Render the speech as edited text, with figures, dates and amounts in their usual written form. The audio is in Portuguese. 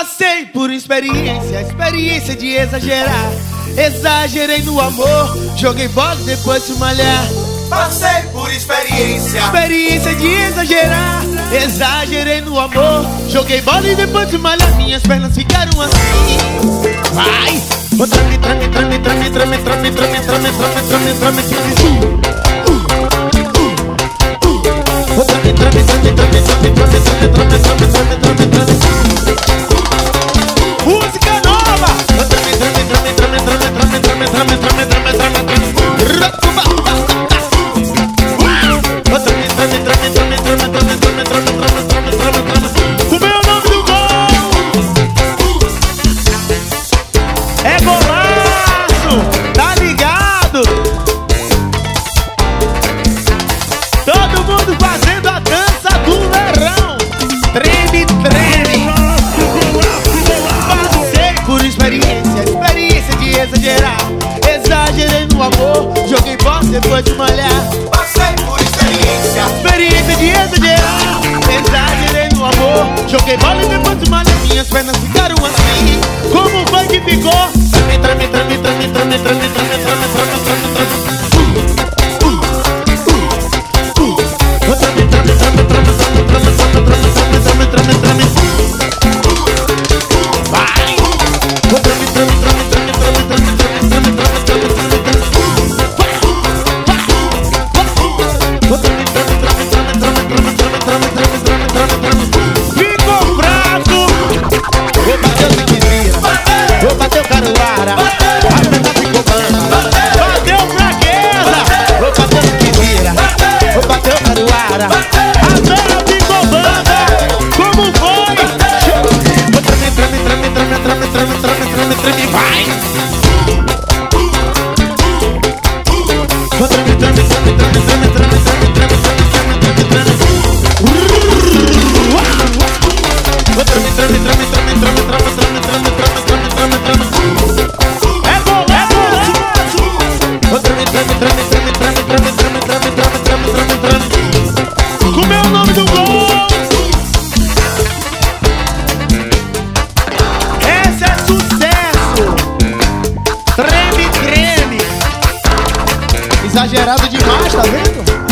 Passei por experiência de exagerar. Exagerei no amor, joguei bola depois de malhar. Passei por experiência de exagerar. Exagerei no amor, joguei bola e depois de malhar. Minhas pernas ficaram assim. Vai! Trame, trame, trame, trame, trame, trame, trame, trame, trame, trame, trame, música nova! O meu nome do gol é golaço, tá ligado? Todo mundo fazendo a dança do verão. Treme, treme. Passei por experiência de exagerar. Exagerei no amor, joguei bola depois de malhar. Passei por Experiência de exagerar. Exagerei no amor, joguei bola e depois de malhar. Minhas pernas ficaram assim. Como foi que ficou? Trame, trame, trame, trame, trame, trame, trame, trame, trame, trame. Ficou fraco. Vou bater o Tiquizira, vou bater o Caruara. A perna ficou bamba. Bateu fraqueza. Vou bater o Tiquizira, vou bater o Caruara. A perna ficou bamba. Como foi? Treme, treme, treme, treme, treme, treme, treme, treme, treme. Vai! Treme, treme, treme, treme, treme, treme, treme, treme, treme, treme, treme. É golaço! Com meu nome do gol! Esse é sucesso! Treme, treme! Exagerado demais, tá vendo?